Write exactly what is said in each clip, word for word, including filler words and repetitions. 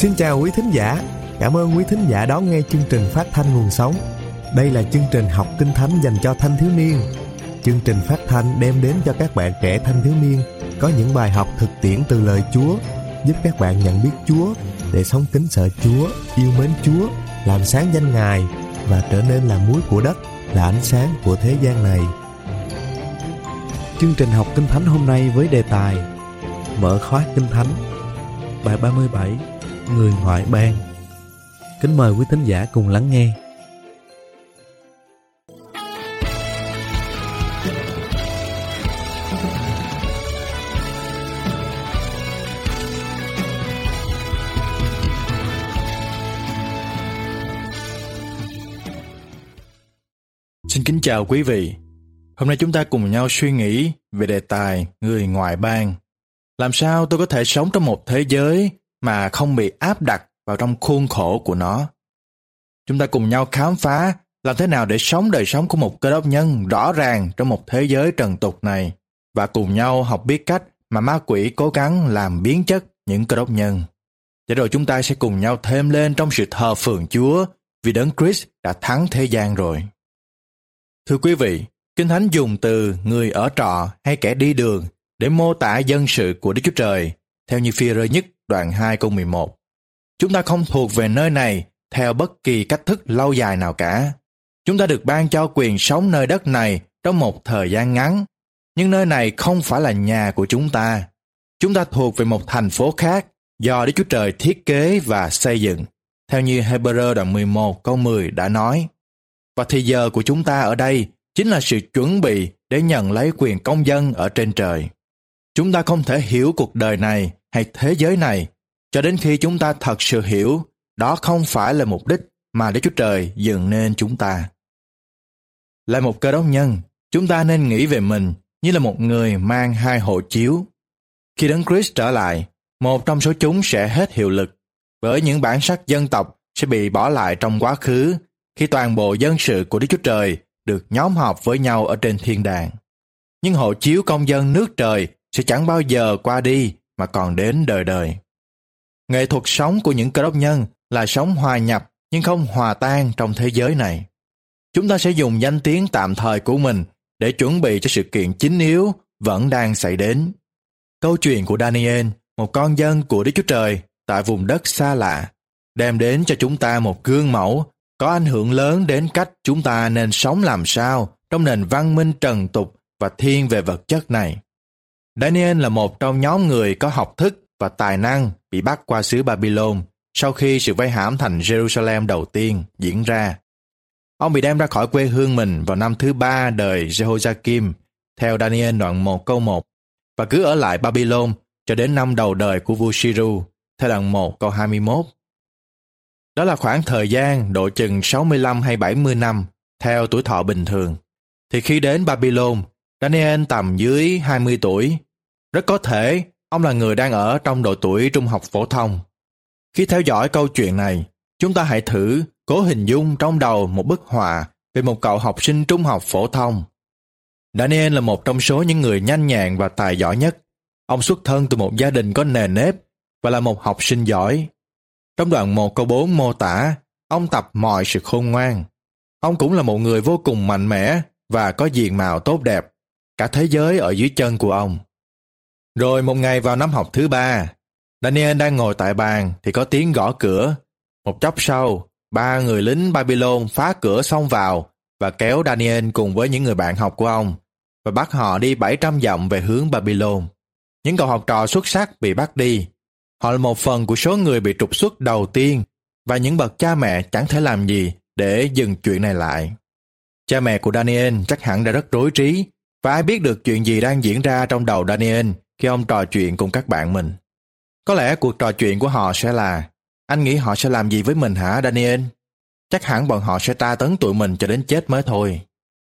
Xin chào quý thính giả. Cảm ơn quý thính giả đón nghe chương trình phát thanh Nguồn Sống. Đây là chương trình học Kinh Thánh dành cho thanh thiếu niên. Chương trình phát thanh đem đến cho các bạn trẻ thanh thiếu niên có những bài học thực tiễn từ lời Chúa, giúp các bạn nhận biết Chúa để sống kính sợ Chúa, yêu mến Chúa, làm sáng danh Ngài và trở nên là muối của đất, là ánh sáng của thế gian này. Chương trình học Kinh Thánh hôm nay với đề tài Mở khóa Kinh Thánh, bài ba mươi bảy, Người ngoại bang. Kính mời quý thính giả cùng lắng nghe. Xin kính chào quý vị. Hôm nay chúng ta cùng nhau suy nghĩ về đề tài người ngoại bang. Làm sao tôi có thể sống trong một thế giới mà không bị áp đặt vào trong khuôn khổ của nó? Chúng ta cùng nhau khám phá làm thế nào để sống đời sống của một cơ đốc nhân rõ ràng trong một thế giới trần tục này, và cùng nhau học biết cách mà ma quỷ cố gắng làm biến chất những cơ đốc nhân. Để rồi chúng ta sẽ cùng nhau thêm lên trong sự thờ phượng Chúa, vì Đấng Christ đã thắng thế gian rồi. Thưa quý vị, Kinh Thánh dùng từ người ở trọ hay kẻ đi đường để mô tả dân sự của Đức Chúa Trời, theo như Phi-e-rơ nhất đoạn hai câu mười một. Chúng ta không thuộc về nơi này theo bất kỳ cách thức lâu dài nào cả. Chúng ta được ban cho quyền sống nơi đất này trong một thời gian ngắn, nhưng nơi này không phải là nhà của chúng ta. Chúng ta thuộc về một thành phố khác do Đức Chúa Trời thiết kế và xây dựng, theo như Hê-bơ-rơ đoạn mười một câu mười đã nói. Và thì giờ của chúng ta ở đây chính là sự chuẩn bị để nhận lấy quyền công dân ở trên trời. Chúng ta không thể hiểu cuộc đời này hay thế giới này cho đến khi chúng ta thật sự hiểu đó không phải là mục đích mà Đức Chúa Trời dựng nên chúng ta. Là một cơ đốc nhân, chúng ta nên nghĩ về mình như là một người mang hai hộ chiếu. Khi Đấng Christ trở lại, một trong số chúng sẽ hết hiệu lực, bởi những bản sắc dân tộc sẽ bị bỏ lại trong quá khứ khi toàn bộ dân sự của Đức Chúa Trời được nhóm họp với nhau ở trên thiên đàng. Nhưng hộ chiếu công dân nước trời sẽ chẳng bao giờ qua đi mà còn đến đời đời. Nghệ thuật sống của những cơ đốc nhân là sống hòa nhập nhưng không hòa tan trong thế giới này. Chúng ta sẽ dùng danh tiếng tạm thời của mình để chuẩn bị cho sự kiện chính yếu vẫn đang xảy đến. Câu chuyện của Daniel, một con dân của Đức Chúa Trời tại vùng đất xa lạ, đem đến cho chúng ta một gương mẫu có ảnh hưởng lớn đến cách chúng ta nên sống làm sao trong nền văn minh trần tục và thiên về vật chất này. Daniel là một trong nhóm người có học thức và tài năng bị bắt qua xứ Babylon sau khi sự vây hãm thành Jerusalem đầu tiên diễn ra. Ông bị đem ra khỏi quê hương mình vào năm thứ ba đời Jehoiakim, theo Daniel đoạn một câu một, và cứ ở lại Babylon cho đến năm đầu đời của vua Siru, theo đoạn một câu hai mươi mốt. Đó là khoảng thời gian độ chừng sáu mươi lăm hay bảy mươi năm, theo tuổi thọ bình thường. Thì khi đến Babylon, Daniel tầm dưới hai mươi tuổi. Rất có thể ông là người đang ở trong độ tuổi trung học phổ thông. Khi theo dõi câu chuyện này, chúng ta hãy thử cố hình dung trong đầu một bức họa về một cậu học sinh trung học phổ thông. Daniel là một trong số những người nhanh nhẹn và tài giỏi nhất. Ông xuất thân từ một gia đình có nề nếp và là một học sinh giỏi. Trong đoạn một câu bốn mô tả, ông tập mọi sự khôn ngoan. Ông cũng là một người vô cùng mạnh mẽ và có diện mạo tốt đẹp. Cả thế giới ở dưới chân của ông. Rồi một ngày vào năm học thứ ba, Daniel đang ngồi tại bàn thì có tiếng gõ cửa. Một chốc sau, ba người lính Babylon phá cửa xông vào và kéo Daniel cùng với những người bạn học của ông và bắt họ đi bảy trăm dặm về hướng Babylon. Những cậu học trò xuất sắc bị bắt đi. Họ là một phần của số người bị trục xuất đầu tiên, và những bậc cha mẹ chẳng thể làm gì để dừng chuyện này lại. Cha mẹ của Daniel chắc hẳn đã rất rối trí, và ai biết được chuyện gì đang diễn ra trong đầu Daniel khi ông trò chuyện cùng các bạn mình. Có lẽ cuộc trò chuyện của họ sẽ là: anh nghĩ họ sẽ làm gì với mình hả Daniel? Chắc hẳn bọn họ sẽ tra tấn tụi mình cho đến chết mới thôi.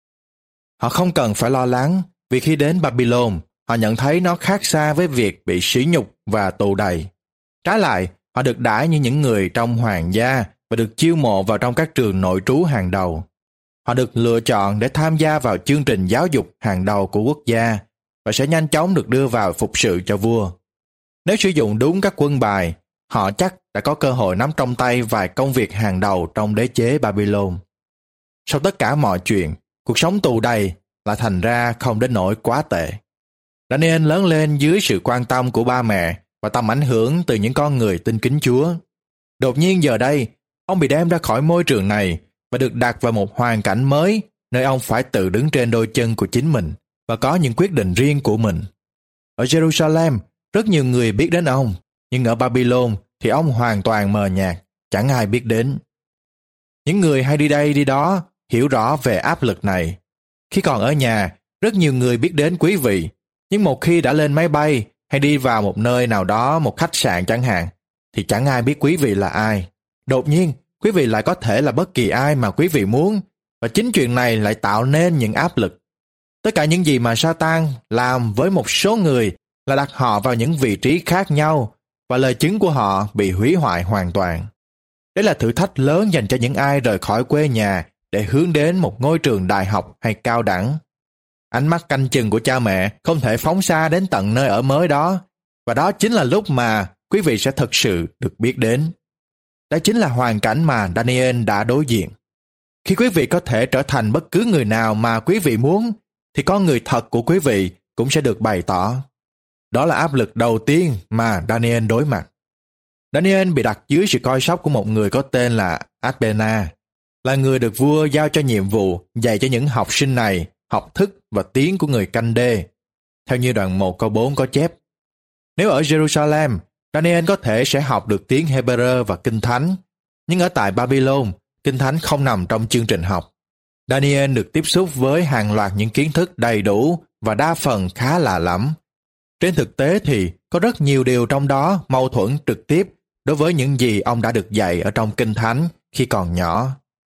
Họ không cần phải lo lắng, vì khi đến Babylon, họ nhận thấy nó khác xa với việc bị sỉ nhục và tù đày. Trái lại, họ được đãi như những người trong hoàng gia và được chiêu mộ vào trong các trường nội trú hàng đầu. Họ được lựa chọn để tham gia vào chương trình giáo dục hàng đầu của quốc gia và sẽ nhanh chóng được đưa vào phục sự cho vua. Nếu sử dụng đúng các quân bài, họ chắc đã có cơ hội nắm trong tay vài công việc hàng đầu trong đế chế Babylon. Sau tất cả mọi chuyện, cuộc sống tù đầy là thành ra không đến nỗi quá tệ. Daniel lớn lên dưới sự quan tâm của ba mẹ và tầm ảnh hưởng từ những con người tin kính Chúa. Đột nhiên giờ đây, ông bị đem ra khỏi môi trường này và được đặt vào một hoàn cảnh mới nơi ông phải tự đứng trên đôi chân của chính mình và có những quyết định riêng của mình. Ở Jerusalem, rất nhiều người biết đến ông, nhưng ở Babylon thì ông hoàn toàn mờ nhạt, chẳng ai biết đến. Những người hay đi đây đi đó hiểu rõ về áp lực này. Khi còn ở nhà, rất nhiều người biết đến quý vị, nhưng một khi đã lên máy bay hay đi vào một nơi nào đó, một khách sạn chẳng hạn, thì chẳng ai biết quý vị là ai. Đột nhiên, quý vị lại có thể là bất kỳ ai mà quý vị muốn, và chính chuyện này lại tạo nên những áp lực. Tất cả những gì mà Satan làm với một số người là đặt họ vào những vị trí khác nhau, và lời chứng của họ bị hủy hoại hoàn toàn. Đây là thử thách lớn dành cho những ai rời khỏi quê nhà để hướng đến một ngôi trường đại học hay cao đẳng. Ánh mắt canh chừng của cha mẹ không thể phóng xa đến tận nơi ở mới đó, và đó chính là lúc mà quý vị sẽ thực sự được biết đến. Đó chính là hoàn cảnh mà Daniel đã đối diện. Khi quý vị có thể trở thành bất cứ người nào mà quý vị muốn, thì con người thật của quý vị cũng sẽ được bày tỏ. Đó là áp lực đầu tiên mà Daniel đối mặt. Daniel bị đặt dưới sự coi sóc của một người có tên là Adbena, là người được vua giao cho nhiệm vụ dạy cho những học sinh này học thức và tiếng của người canh đê. Theo như đoạn một câu bốn có chép, nếu ở Jerusalem, Daniel có thể sẽ học được tiếng Hebrew và Kinh Thánh, nhưng ở tại Babylon, Kinh Thánh không nằm trong chương trình học. Daniel được tiếp xúc với hàng loạt những kiến thức đầy đủ và đa phần khá lạ lẫm. Trên thực tế thì có rất nhiều điều trong đó mâu thuẫn trực tiếp đối với những gì ông đã được dạy ở trong Kinh Thánh khi còn nhỏ.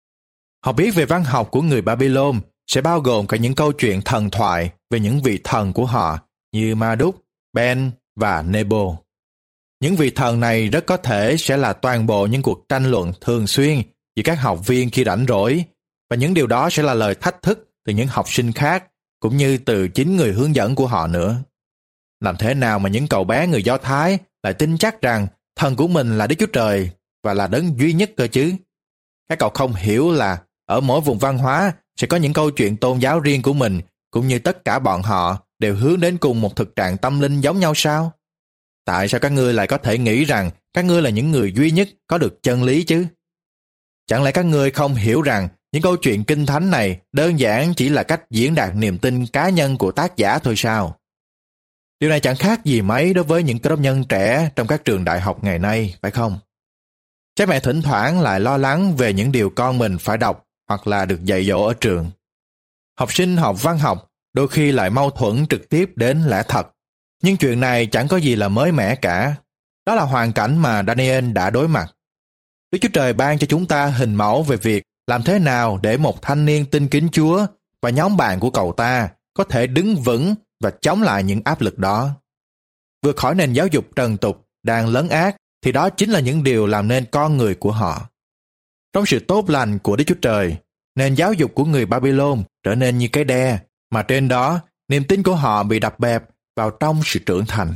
Học biết về văn học của người Babylon sẽ bao gồm cả những câu chuyện thần thoại về những vị thần của họ như Marduk, Ben và Nebo. Những vị thần này rất có thể sẽ là toàn bộ những cuộc tranh luận thường xuyên giữa các học viên khi rảnh rỗi, và những điều đó sẽ là lời thách thức từ những học sinh khác cũng như từ chính người hướng dẫn của họ nữa. Làm thế nào mà những cậu bé người Do Thái lại tin chắc rằng thần của mình là Đức Chúa Trời và là đấng duy nhất cơ chứ? Các cậu không hiểu là ở mỗi vùng văn hóa sẽ có những câu chuyện tôn giáo riêng của mình, cũng như tất cả bọn họ đều hướng đến cùng một thực trạng tâm linh giống nhau sao? Tại sao các ngươi lại có thể nghĩ rằng các ngươi là những người duy nhất có được chân lý chứ? Chẳng lẽ các ngươi không hiểu rằng những câu chuyện kinh thánh này đơn giản chỉ là cách diễn đạt niềm tin cá nhân của tác giả thôi sao? Điều này chẳng khác gì mấy đối với những cơ đốc nhân trẻ trong các trường đại học ngày nay, phải không? Cha mẹ thỉnh thoảng lại lo lắng về những điều con mình phải đọc hoặc là được dạy dỗ ở trường. Học sinh học văn học đôi khi lại mâu thuẫn trực tiếp đến lẽ thật. Nhưng chuyện này chẳng có gì là mới mẻ cả. Đó là hoàn cảnh mà Daniel đã đối mặt. Đức Chúa Trời ban cho chúng ta hình mẫu về việc làm thế nào để một thanh niên tin kính Chúa và nhóm bạn của cậu ta có thể đứng vững và chống lại những áp lực đó. Vượt khỏi nền giáo dục trần tục đang lấn át thì đó chính là những điều làm nên con người của họ. Trong sự tốt lành của Đức Chúa Trời, nền giáo dục của người Babylon trở nên như cái đe, mà trên đó niềm tin của họ bị đập bẹp vào trong sự trưởng thành.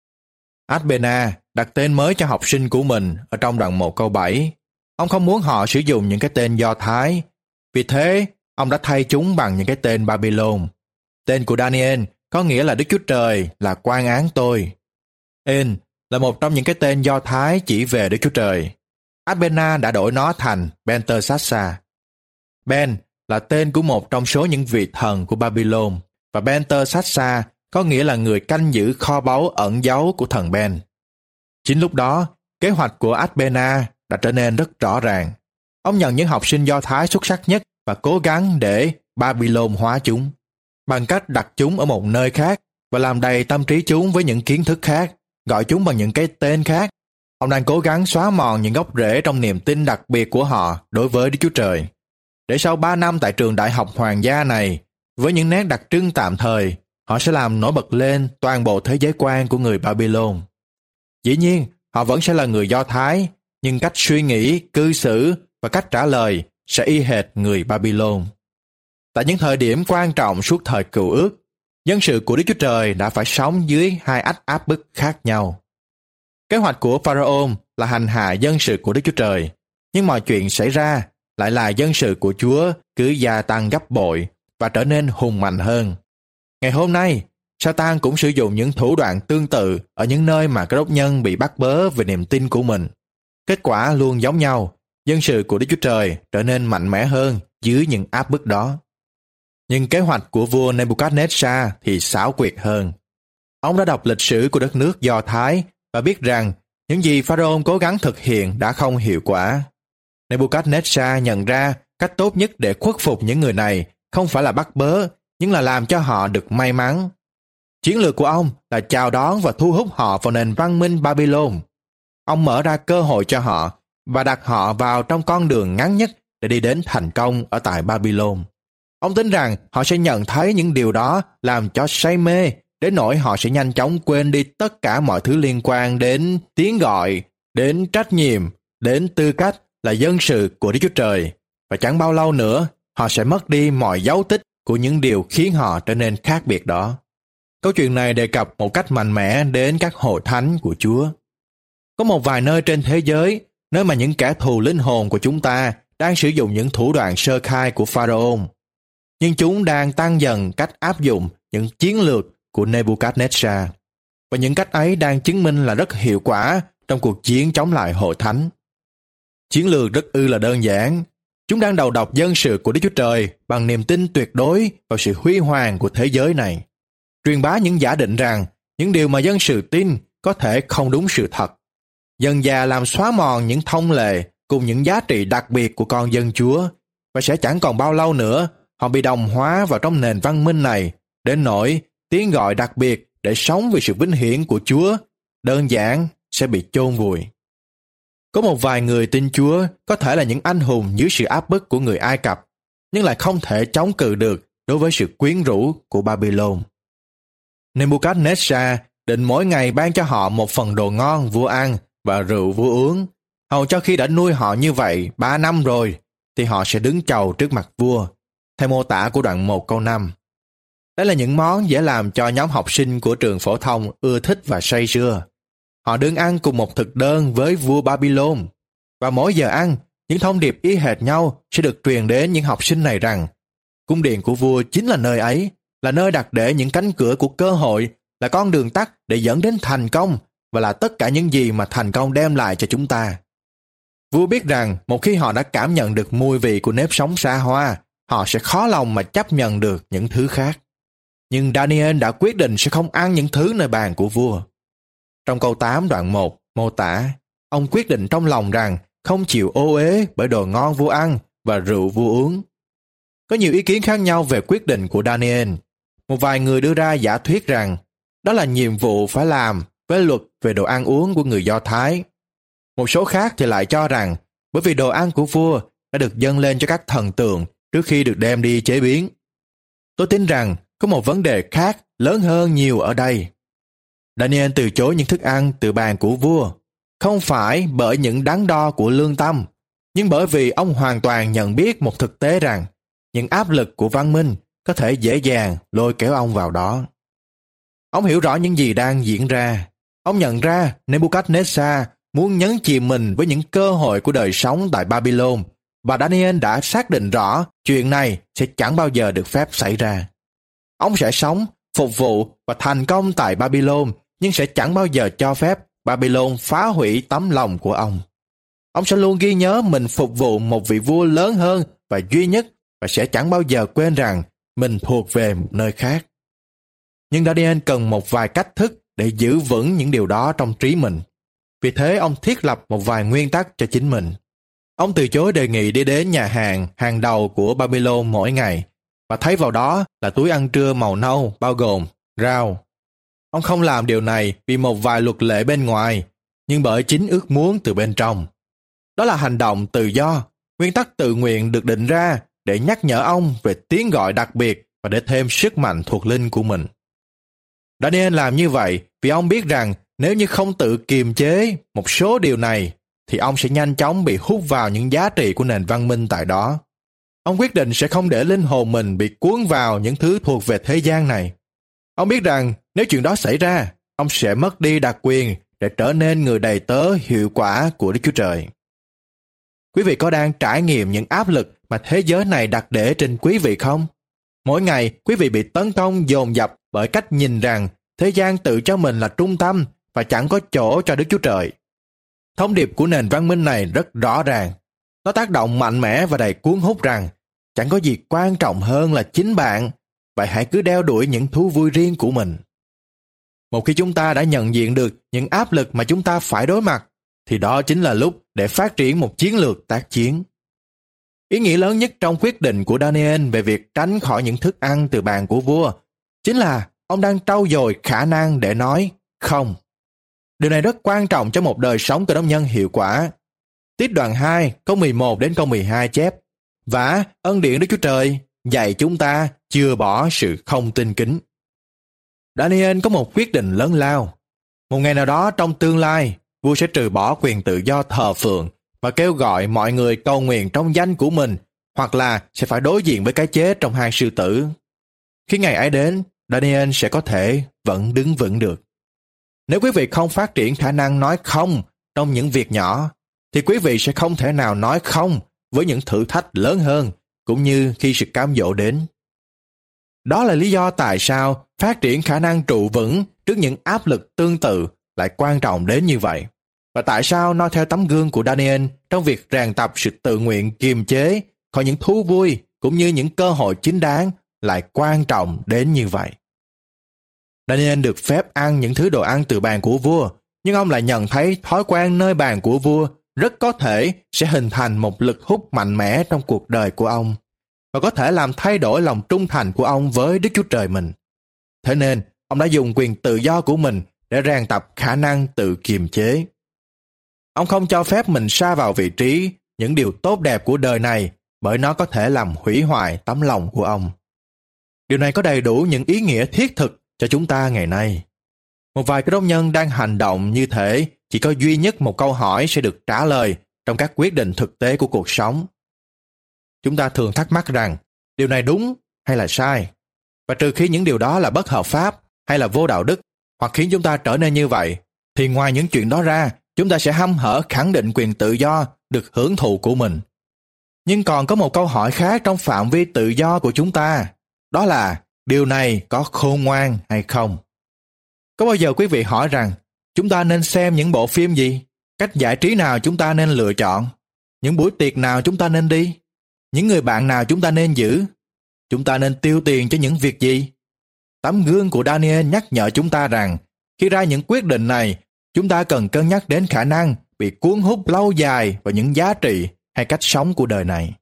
Adbena đặt tên mới cho học sinh của mình ở trong đoạn một câu bảy. Ông không muốn họ sử dụng những cái tên Do Thái, vì thế ông đã thay chúng bằng những cái tên Babylon. Tên của Daniel có nghĩa là Đức Chúa Trời là quan án tôi. En là một trong những cái tên Do Thái chỉ về Đức Chúa Trời. Adbena đã đổi nó thành Belteshazzar. Ben là tên của một trong số những vị thần của Babylon, và Belteshazzar có nghĩa là người canh giữ kho báu ẩn giấu của thần Ben. Chính lúc đó, kế hoạch của Adbena đã trở nên rất rõ ràng. Ông nhận những học sinh Do Thái xuất sắc nhất và cố gắng để Babylon hóa chúng, bằng cách đặt chúng ở một nơi khác và làm đầy tâm trí chúng với những kiến thức khác, gọi chúng bằng những cái tên khác. Ông đang cố gắng xóa mòn những gốc rễ trong niềm tin đặc biệt của họ đối với Đức Chúa Trời. Để sau ba năm tại trường đại học hoàng gia này, với những nét đặc trưng tạm thời, họ sẽ làm nổi bật lên toàn bộ thế giới quan của người Babylon. Dĩ nhiên, họ vẫn sẽ là người Do Thái, nhưng cách suy nghĩ, cư xử và cách trả lời sẽ y hệt người Babylon. Tại những thời điểm quan trọng suốt thời Cựu Ước, dân sự của Đức Chúa Trời đã phải sống dưới hai ách áp bức khác nhau. Kế hoạch của Pharaoh là hành hạ dân sự của Đức Chúa Trời, nhưng mọi chuyện xảy ra lại là dân sự của Chúa cứ gia tăng gấp bội và trở nên hùng mạnh hơn. Ngày hôm nay, Sa-tan cũng sử dụng những thủ đoạn tương tự ở những nơi mà cơ đốc nhân bị bắt bớ về niềm tin của mình. Kết quả luôn giống nhau, dân sự của Đức Chúa Trời trở nên mạnh mẽ hơn dưới những áp bức đó. Nhưng kế hoạch của vua Nebuchadnezzar thì xảo quyệt hơn. Ông đã đọc lịch sử của đất nước Do Thái và biết rằng những gì Pharaoh cố gắng thực hiện đã không hiệu quả. Nebuchadnezzar nhận ra cách tốt nhất để khuất phục những người này không phải là bắt bớ, nhưng là làm cho họ được may mắn. Chiến lược của ông là chào đón và thu hút họ vào nền văn minh Babylon. Ông mở ra cơ hội cho họ và đặt họ vào trong con đường ngắn nhất để đi đến thành công ở tại Babylon. Ông tin rằng họ sẽ nhận thấy những điều đó làm cho say mê, đến nỗi họ sẽ nhanh chóng quên đi tất cả mọi thứ liên quan đến tiếng gọi, đến trách nhiệm, đến tư cách là dân sự của Đức Chúa Trời. Và chẳng bao lâu nữa, họ sẽ mất đi mọi dấu tích của những điều khiến họ trở nên khác biệt đó. Câu chuyện này đề cập một cách mạnh mẽ đến các hội thánh của Chúa. Có một vài nơi trên thế giới, nơi mà những kẻ thù linh hồn của chúng ta đang sử dụng những thủ đoạn sơ khai của Pharaoh. Nhưng chúng đang tăng dần cách áp dụng những chiến lược của Nebuchadnezzar. Và những cách ấy đang chứng minh là rất hiệu quả trong cuộc chiến chống lại hội thánh. Chiến lược rất ư là đơn giản. Chúng đang đầu độc dân sự của Đức Chúa Trời bằng niềm tin tuyệt đối vào sự huy hoàng của thế giới này. Truyền bá những giả định rằng những điều mà dân sự tin có thể không đúng sự thật. Dần dà làm xóa mòn những thông lệ cùng những giá trị đặc biệt của con dân Chúa, và sẽ chẳng còn bao lâu nữa họ bị đồng hóa vào trong nền văn minh này, đến nỗi tiếng gọi đặc biệt để sống vì sự vinh hiển của Chúa đơn giản sẽ bị chôn vùi. Có một vài người tin Chúa có thể là những anh hùng dưới sự áp bức của người Ai Cập, nhưng lại không thể chống cự được đối với sự quyến rũ của Babylon. Nebuchadnezzar định mỗi ngày ban cho họ một phần đồ ngon vua ăn và rượu vua uống. Hầu cho khi đã nuôi họ như vậy ba năm rồi, thì họ sẽ đứng chầu trước mặt vua, theo mô tả của đoạn một câu năm. Đây là những món dễ làm cho nhóm học sinh của trường phổ thông ưa thích và say sưa. Họ đứng ăn cùng một thực đơn với vua Babylon, và mỗi giờ ăn, những thông điệp y hệt nhau sẽ được truyền đến những học sinh này rằng cung điện của vua chính là nơi ấy, là nơi đặt để những cánh cửa của cơ hội, là con đường tắt để dẫn đến thành công, và là tất cả những gì mà thành công đem lại cho chúng ta. Vua biết rằng một khi họ đã cảm nhận được mùi vị của nếp sống xa hoa, họ sẽ khó lòng mà chấp nhận được những thứ khác. Nhưng Daniel đã quyết định sẽ không ăn những thứ nơi bàn của vua. Trong câu tám đoạn một mô tả, ông quyết định trong lòng rằng không chịu ô uế bởi đồ ngon vua ăn và rượu vua uống. Có nhiều ý kiến khác nhau về quyết định của Daniel. Một vài người đưa ra giả thuyết rằng đó là nhiệm vụ phải làm với luật về đồ ăn uống của người Do Thái. Một số khác thì lại cho rằng bởi vì đồ ăn của vua đã được dâng lên cho các thần tượng trước khi được đem đi chế biến. Tôi tin rằng có một vấn đề khác lớn hơn nhiều ở đây. Daniel từ chối những thức ăn từ bàn của vua, không phải bởi những đắn đo của lương tâm, nhưng bởi vì ông hoàn toàn nhận biết một thực tế rằng những áp lực của văn minh có thể dễ dàng lôi kéo ông vào đó. Ông hiểu rõ những gì đang diễn ra. Ông nhận ra Nebuchadnezzar muốn nhấn chìm mình với những cơ hội của đời sống tại Babylon, và Daniel đã xác định rõ chuyện này sẽ chẳng bao giờ được phép xảy ra. Ông sẽ sống, phục vụ và thành công tại Babylon, nhưng sẽ chẳng bao giờ cho phép Babylon phá hủy tấm lòng của ông. Ông sẽ luôn ghi nhớ mình phục vụ một vị vua lớn hơn và duy nhất, và sẽ chẳng bao giờ quên rằng mình thuộc về một nơi khác. Nhưng Daniel cần một vài cách thức để giữ vững những điều đó trong trí mình. Vì thế ông thiết lập một vài nguyên tắc cho chính mình. Ông từ chối đề nghị đi đến nhà hàng hàng đầu của Babylon mỗi ngày, và thấy vào đó là túi ăn trưa màu nâu bao gồm rau. Ông không làm điều này vì một vài luật lệ bên ngoài, nhưng bởi chính ước muốn từ bên trong. Đó là hành động tự do, nguyên tắc tự nguyện được định ra để nhắc nhở ông về tiếng gọi đặc biệt và để thêm sức mạnh thuộc linh của mình. Daniel làm như vậy vì ông biết rằng nếu như không tự kiềm chế một số điều này, thì ông sẽ nhanh chóng bị hút vào những giá trị của nền văn minh tại đó. Ông quyết định sẽ không để linh hồn mình bị cuốn vào những thứ thuộc về thế gian này. Ông biết rằng nếu chuyện đó xảy ra, ông sẽ mất đi đặc quyền để trở nên người đầy tớ hiệu quả của Đức Chúa Trời. Quý vị có đang trải nghiệm những áp lực mà thế giới này đặt để trên quý vị không? Mỗi ngày, quý vị bị tấn công dồn dập bởi cách nhìn rằng thế gian tự cho mình là trung tâm và chẳng có chỗ cho Đức Chúa Trời. Thông điệp của nền văn minh này rất rõ ràng. Nó tác động mạnh mẽ và đầy cuốn hút rằng chẳng có gì quan trọng hơn là chính bạn, vậy hãy cứ đeo đuổi những thú vui riêng của mình. Một khi chúng ta đã nhận diện được những áp lực mà chúng ta phải đối mặt, thì đó chính là lúc để phát triển một chiến lược tác chiến. Ý nghĩa lớn nhất trong quyết định của Daniel về việc tránh khỏi những thức ăn từ bàn của vua chính là ông đang trau dồi khả năng để nói không. Điều này rất quan trọng cho một đời sống cơ đốc nhân hiệu quả. Tiết đoạn hai, câu mười một đến câu mười hai chép: Và ân điển Đức Chúa Trời dạy chúng ta chừa bỏ sự không tin kính. Daniel có một quyết định lớn lao. Một ngày nào đó trong tương lai, vua sẽ trừ bỏ quyền tự do thờ phượng và kêu gọi mọi người cầu nguyện trong danh của mình, hoặc là sẽ phải đối diện với cái chết trong hai sư tử. Khi ngày ấy đến, Daniel sẽ có thể vẫn đứng vững được. Nếu quý vị không phát triển khả năng nói không trong những việc nhỏ, thì quý vị sẽ không thể nào nói không với những thử thách lớn hơn, cũng như khi sự cám dỗ đến. Đó là lý do tại sao phát triển khả năng trụ vững trước những áp lực tương tự lại quan trọng đến như vậy, và tại sao noi theo tấm gương của Daniel trong việc rèn tập sự tự nguyện kiềm chế khỏi những thú vui cũng như những cơ hội chính đáng lại quan trọng đến như vậy. Daniel được phép ăn những thứ đồ ăn từ bàn của vua, nhưng ông lại nhận thấy thói quen nơi bàn của vua rất có thể sẽ hình thành một lực hút mạnh mẽ trong cuộc đời của ông, và có thể làm thay đổi lòng trung thành của ông với Đức Chúa Trời mình. Thế nên, ông đã dùng quyền tự do của mình để rèn tập khả năng tự kiềm chế. Ông không cho phép mình sa vào vị trí những điều tốt đẹp của đời này, bởi nó có thể làm hủy hoại tấm lòng của ông. Điều này có đầy đủ những ý nghĩa thiết thực cho chúng ta ngày nay. Một vài cơ đốc nhân đang hành động như thể chỉ có duy nhất một câu hỏi sẽ được trả lời trong các quyết định thực tế của cuộc sống. Chúng ta thường thắc mắc rằng điều này đúng hay là sai, và trừ khi những điều đó là bất hợp pháp hay là vô đạo đức hoặc khiến chúng ta trở nên như vậy, thì ngoài những chuyện đó ra, chúng ta sẽ hăm hở khẳng định quyền tự do được hưởng thụ của mình. Nhưng còn có một câu hỏi khác trong phạm vi tự do của chúng ta, đó là điều này có khôn ngoan hay không? Có bao giờ quý vị hỏi rằng chúng ta nên xem những bộ phim gì? Cách giải trí nào chúng ta nên lựa chọn? Những buổi tiệc nào chúng ta nên đi? Những người bạn nào chúng ta nên giữ? Chúng ta nên tiêu tiền cho những việc gì? Tấm gương của Daniel nhắc nhở chúng ta rằng khi ra những quyết định này, chúng ta cần cân nhắc đến khả năng bị cuốn hút lâu dài vào những giá trị hay cách sống của đời này.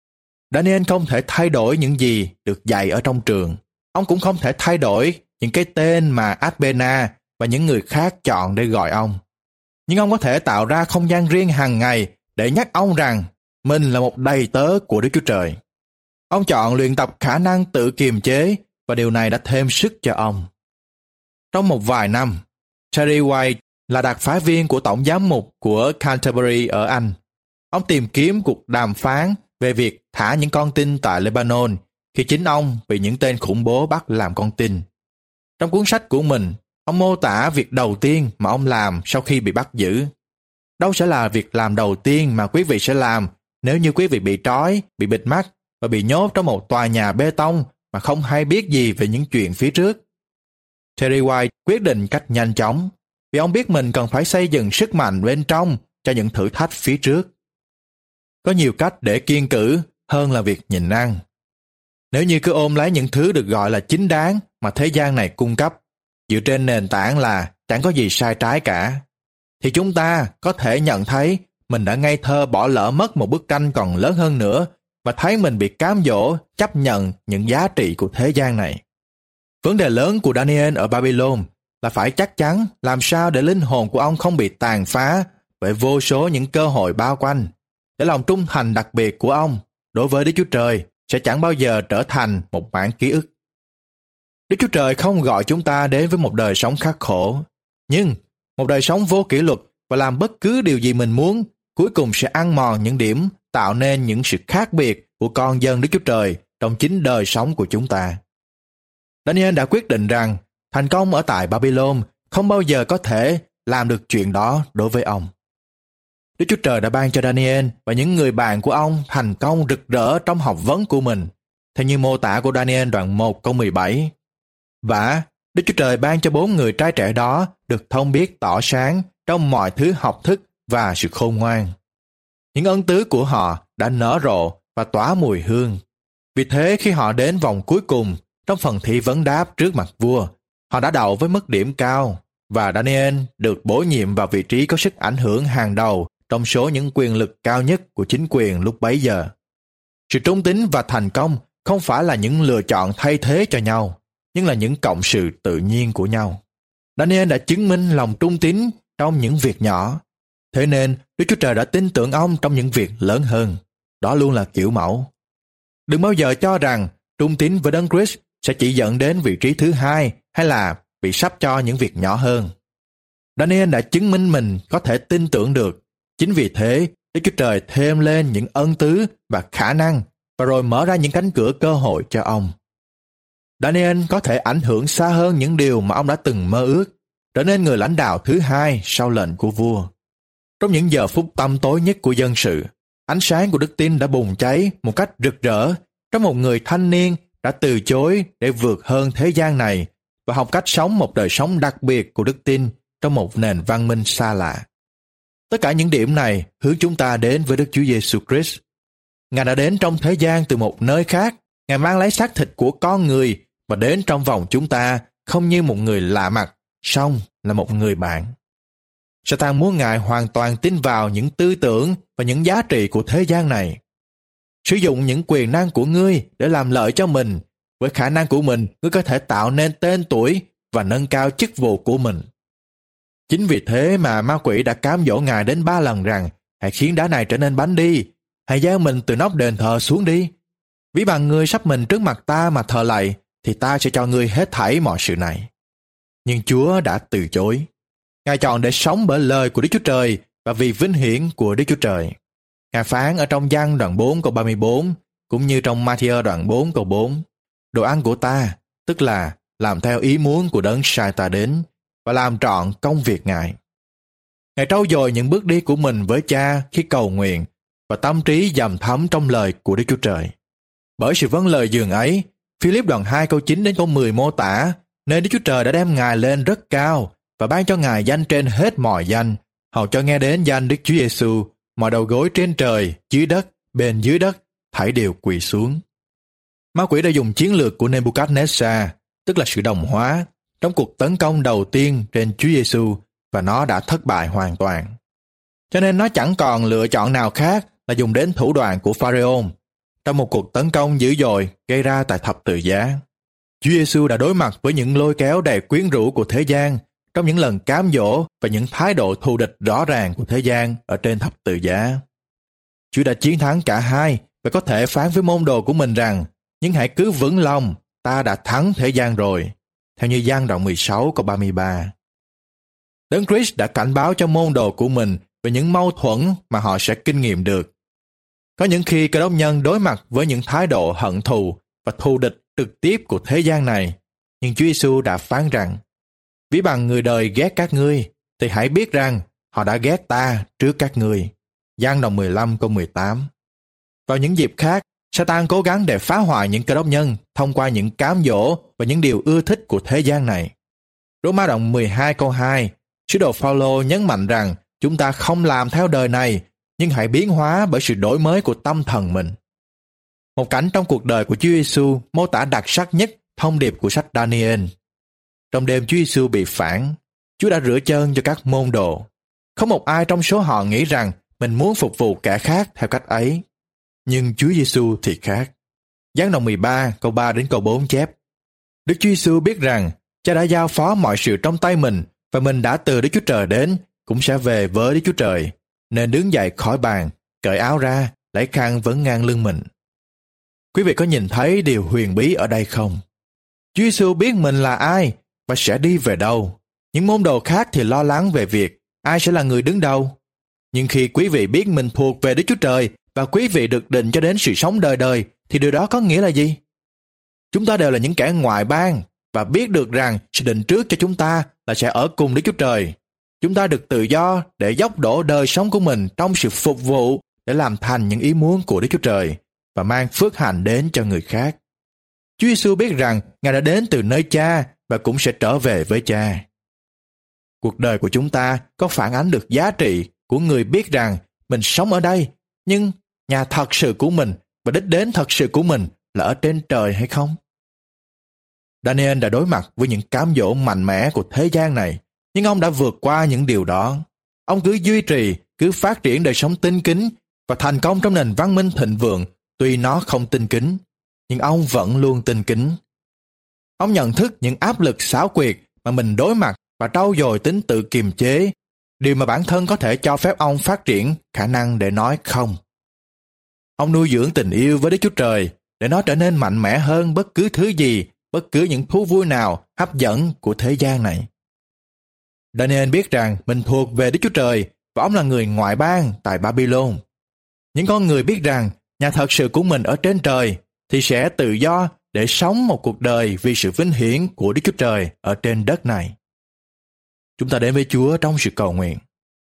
Daniel không thể thay đổi những gì được dạy ở trong trường. Ông cũng không thể thay đổi những cái tên mà Adbena và những người khác chọn để gọi ông. Nhưng ông có thể tạo ra không gian riêng hàng ngày để nhắc ông rằng mình là một đầy tớ của Đức Chúa Trời. Ông chọn luyện tập khả năng tự kiềm chế, và điều này đã thêm sức cho ông. Trong một vài năm, Terry White là đặc phái viên của Tổng giám mục của Canterbury ở Anh. Ông tìm kiếm cuộc đàm phán về việc thả những con tin tại Lebanon khi chính ông bị những tên khủng bố bắt làm con tin. Trong cuốn sách của mình, ông mô tả việc đầu tiên mà ông làm sau khi bị bắt giữ. Đâu sẽ là việc làm đầu tiên mà quý vị sẽ làm nếu như quý vị bị trói, bị bịt mắt và bị nhốt trong một tòa nhà bê tông mà không hay biết gì về những chuyện phía trước? Terry White quyết định cách nhanh chóng, vì ông biết mình cần phải xây dựng sức mạnh bên trong cho những thử thách phía trước. Có nhiều cách để kiêng cữ hơn là việc nhịn ăn. Nếu như cứ ôm lấy những thứ được gọi là chính đáng mà thế gian này cung cấp, dựa trên nền tảng là chẳng có gì sai trái cả, thì chúng ta có thể nhận thấy mình đã ngây thơ bỏ lỡ mất một bức tranh còn lớn hơn nữa, và thấy mình bị cám dỗ chấp nhận những giá trị của thế gian này. Vấn đề lớn của Daniel ở Babylon là phải chắc chắn làm sao để linh hồn của ông không bị tàn phá bởi vô số những cơ hội bao quanh, để lòng trung thành đặc biệt của ông đối với Đức Chúa Trời sẽ chẳng bao giờ trở thành một bản ký ức. Đức Chúa Trời không gọi chúng ta đến với một đời sống khắc khổ, nhưng một đời sống vô kỷ luật và làm bất cứ điều gì mình muốn, cuối cùng sẽ ăn mòn những điểm tạo nên những sự khác biệt của con dân Đức Chúa Trời trong chính đời sống của chúng ta. Daniel đã quyết định rằng thành công ở tại Babylon không bao giờ có thể làm được chuyện đó đối với ông. Đức Chúa Trời đã ban cho Daniel và những người bạn của ông thành công rực rỡ trong học vấn của mình, theo như mô tả của Daniel đoạn một câu mười bảy. Và Đức Chúa Trời ban cho bốn người trai trẻ đó được thông biết tỏ sáng trong mọi thứ học thức và sự khôn ngoan. Những ân tứ của họ đã nở rộ và tỏa mùi hương. Vì thế khi họ đến vòng cuối cùng trong phần thi vấn đáp trước mặt vua, họ đã đậu với mức điểm cao và Daniel được bổ nhiệm vào vị trí có sức ảnh hưởng hàng đầu trong số những quyền lực cao nhất của chính quyền lúc bấy giờ. Sự trung tín và thành công không phải là những lựa chọn thay thế cho nhau, nhưng là những cộng sự tự nhiên của nhau. Daniel đã chứng minh lòng trung tín trong những việc nhỏ. Thế nên, Đức Chúa Trời đã tin tưởng ông trong những việc lớn hơn. Đó luôn là kiểu mẫu. Đừng bao giờ cho rằng trung tín với Đấng Christ sẽ chỉ dẫn đến vị trí thứ hai hay là bị sắp cho những việc nhỏ hơn. Daniel đã chứng minh mình có thể tin tưởng được. Chính vì thế, Đức Chúa Trời thêm lên những ân tứ và khả năng và rồi mở ra những cánh cửa cơ hội cho ông. Daniel có thể ảnh hưởng xa hơn những điều mà ông đã từng mơ ước, trở nên người lãnh đạo thứ hai sau lệnh của vua. Trong những giờ phút tăm tối nhất của dân sự, ánh sáng của đức tin đã bùng cháy một cách rực rỡ trong một người thanh niên đã từ chối để vượt hơn thế gian này và học cách sống một đời sống đặc biệt của đức tin trong một nền văn minh xa lạ. Tất cả những điểm này hướng chúng ta đến với Đức Chúa Giêsu Christ. Ngài đã đến trong thế gian từ một nơi khác. Ngài mang lấy xác thịt của con người và đến trong vòng chúng ta không như một người lạ mặt, song là một người bạn. Satan muốn Ngài hoàn toàn tin vào những tư tưởng và những giá trị của thế gian này. Sử dụng những quyền năng của ngươi để làm lợi cho mình. Với khả năng của mình, ngươi có thể tạo nên tên tuổi và nâng cao chức vụ của mình. Chính vì thế mà ma quỷ đã cám dỗ Ngài đến ba lần rằng hãy khiến đá này trở nên bánh đi, hãy gieo mình từ nóc đền thờ xuống đi. Ví bằng ngươi sắp mình trước mặt ta mà thờ lạy, thì ta sẽ cho ngươi hết thảy mọi sự này. Nhưng Chúa đã từ chối. Ngài chọn để sống bởi lời của Đức Chúa Trời và vì vinh hiển của Đức Chúa Trời. Ngài phán ở trong Giăng đoạn bốn câu ba mươi bốn, cũng như trong Ma-thi-ơ đoạn bốn câu bốn, đồ ăn của ta, tức là làm theo ý muốn của đấng sai ta đến, và làm trọn công việc Ngài. Ngài trau dồi những bước đi của mình với Cha khi cầu nguyện, và tâm trí dầm thấm trong lời của Đức Chúa Trời. Bởi sự vâng lời dường ấy, Philip đoạn hai câu chín đến câu mười mô tả, nên Đức Chúa Trời đã đem Ngài lên rất cao và ban cho Ngài danh trên hết mọi danh, hầu cho nghe đến danh Đức Chúa Giêsu, mọi đầu gối trên trời, dưới đất, bên dưới đất, thảy đều quỳ xuống. Ma quỷ đã dùng chiến lược của Nebuchadnezzar, tức là sự đồng hóa, trong cuộc tấn công đầu tiên trên Chúa Giêsu, và nó đã thất bại hoàn toàn. Cho nên nó chẳng còn lựa chọn nào khác là dùng đến thủ đoạn của Pharaoh trong một cuộc tấn công dữ dội gây ra tại thập tự giá. Chúa Giêsu đã đối mặt với những lôi kéo đầy quyến rũ của thế gian trong những lần cám dỗ và những thái độ thù địch rõ ràng của thế gian ở trên thập tự giá. Chúa đã chiến thắng cả hai và có thể phán với môn đồ của mình rằng: nhưng hãy cứ vững lòng, ta đã thắng thế gian rồi. Theo như Giăng đoạn mười sáu câu ba mươi ba. Đấng Christ đã cảnh báo cho môn đồ của mình về những mâu thuẫn mà họ sẽ kinh nghiệm được. Có những khi Cơ Đốc nhân đối mặt với những thái độ hận thù và thù địch trực tiếp của thế gian này, nhưng Chúa Giêsu đã phán rằng: ví bằng người đời ghét các ngươi, thì hãy biết rằng họ đã ghét ta trước các ngươi. Giăng đoạn mười lăm câu mười tám. Vào những dịp khác, Satan cố gắng để phá hoại những Cơ Đốc nhân thông qua những cám dỗ và những điều ưa thích của thế gian này. Roma đoạn mười hai câu hai, sứ đồ Phao-lô nhấn mạnh rằng chúng ta không làm theo đời này, nhưng hãy biến hóa bởi sự đổi mới của tâm thần mình. Một cảnh trong cuộc đời của Chúa Giêsu mô tả đặc sắc nhất thông điệp của sách Daniel. Trong đêm Chúa Giêsu bị phản, Chúa đã rửa chân cho các môn đồ. Không một ai trong số họ nghĩ rằng mình muốn phục vụ kẻ khác theo cách ấy. Nhưng Chúa Giêsu thì khác. Giăng đoạn mười ba câu ba đến câu bốn chép: Đức Chúa Giêsu biết rằng Cha đã giao phó mọi sự trong tay mình, và mình đã từ Đức Chúa Trời đến, cũng sẽ về với Đức Chúa Trời, nên đứng dậy khỏi bàn, cởi áo ra, lấy khăn vấn ngang lưng mình. Quý vị có nhìn thấy điều huyền bí ở đây không? Chúa Giêsu biết mình là ai và sẽ đi về đâu. Những môn đồ khác thì lo lắng về việc ai sẽ là người đứng đầu. Nhưng khi quý vị biết mình thuộc về Đức Chúa Trời và quý vị được định cho đến sự sống đời đời, thì điều đó có nghĩa là gì? Chúng ta đều là những kẻ ngoại bang và biết được rằng sự định trước cho chúng ta là sẽ ở cùng Đức Chúa Trời. chúng ta được tự do để dốc đổ đời sống của mình trong sự phục vụ để làm thành những ý muốn của Đức Chúa Trời và mang phước hạnh đến cho người khác. Chúa Giêsu biết rằng Ngài đã đến từ nơi Cha và cũng sẽ trở về với Cha. Cuộc đời của chúng ta có phản ánh được giá trị của người biết rằng mình sống ở đây, nhưng nhà thật sự của mình và đích đến thật sự của mình là ở trên trời hay không? Daniel đã đối mặt với những cám dỗ mạnh mẽ của thế gian này, nhưng ông đã vượt qua những điều đó. Ông cứ duy trì, cứ phát triển đời sống tinh kính và thành công trong nền văn minh thịnh vượng, tuy nó không tinh kính, nhưng ông vẫn luôn tinh kính. Ông nhận thức những áp lực xảo quyệt mà mình đối mặt và trau dồi tính tự kiềm chế, điều mà bản thân có thể cho phép ông phát triển khả năng để nói không. Ông nuôi dưỡng tình yêu với Đức Chúa Trời để nó trở nên mạnh mẽ hơn bất cứ thứ gì, bất cứ những thú vui nào hấp dẫn của thế gian này. Daniel biết rằng mình thuộc về Đức Chúa Trời và ông là người ngoại bang tại Babylon. Những con người biết rằng nhà thật sự của mình ở trên trời thì sẽ tự do để sống một cuộc đời vì sự vinh hiển của Đức Chúa Trời ở trên đất này. Chúng ta đến với Chúa trong sự cầu nguyện.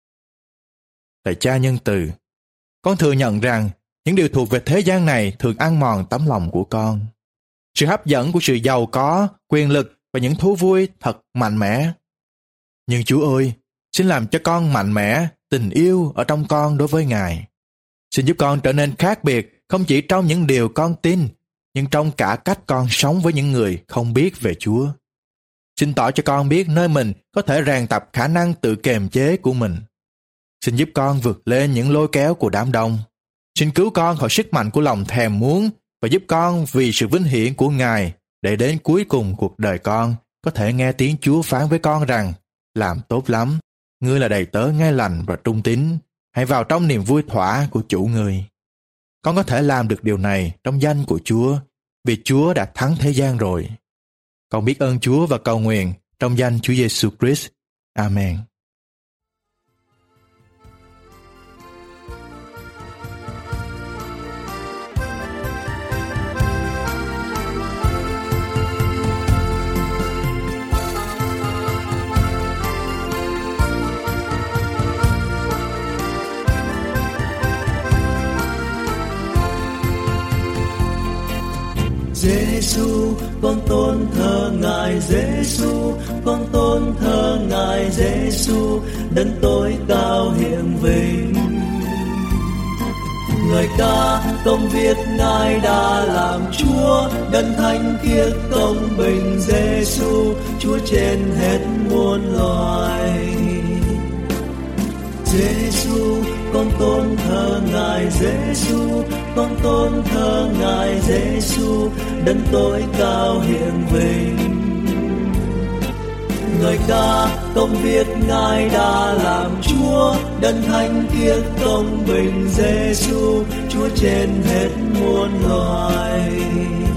Lạy Cha nhân từ, con thừa nhận rằng những điều thuộc về thế gian này thường ăn mòn tấm lòng của con. Sự hấp dẫn của sự giàu có, quyền lực và những thú vui thật mạnh mẽ. Nhưng Chúa ơi, xin làm cho con mạnh mẽ, tình yêu ở trong con đối với Ngài. Xin giúp con trở nên khác biệt, không chỉ trong những điều con tin, nhưng trong cả cách con sống với những người không biết về Chúa. Xin tỏ cho con biết nơi mình có thể rèn tập khả năng tự kiềm chế của mình. Xin giúp con vượt lên những lôi kéo của đám đông. Xin cứu con khỏi sức mạnh của lòng thèm muốn và giúp con vì sự vinh hiển của Ngài để đến cuối cùng cuộc đời con có thể nghe tiếng Chúa phán với con rằng: làm tốt lắm, ngươi là đầy tớ nghe lành và trung tín, hãy vào trong niềm vui thỏa của chủ ngươi. Con có thể làm được điều này trong danh của Chúa, vì Chúa đã thắng thế gian rồi. Con biết ơn Chúa và cầu nguyện trong danh Chúa Giêsu Christ. Amen. Giêsu, con tôn thờ Ngài Giêsu, con tôn thờ Ngài Giêsu, đấng tối cao hiển vinh. Người ca công việc Ngài đã làm Chúa, đấng thánh khiết công bình Giêsu, Chúa trên hết muôn loài. Giêsu, con tôn thờ Ngài Giêsu, con tôn thờ Ngài Giêsu, đấng tối cao hiển vinh. Người ca công việc Ngài đã làm Chúa, đấng thánh khiết công bình Giêsu, Chúa trên hết muôn loài.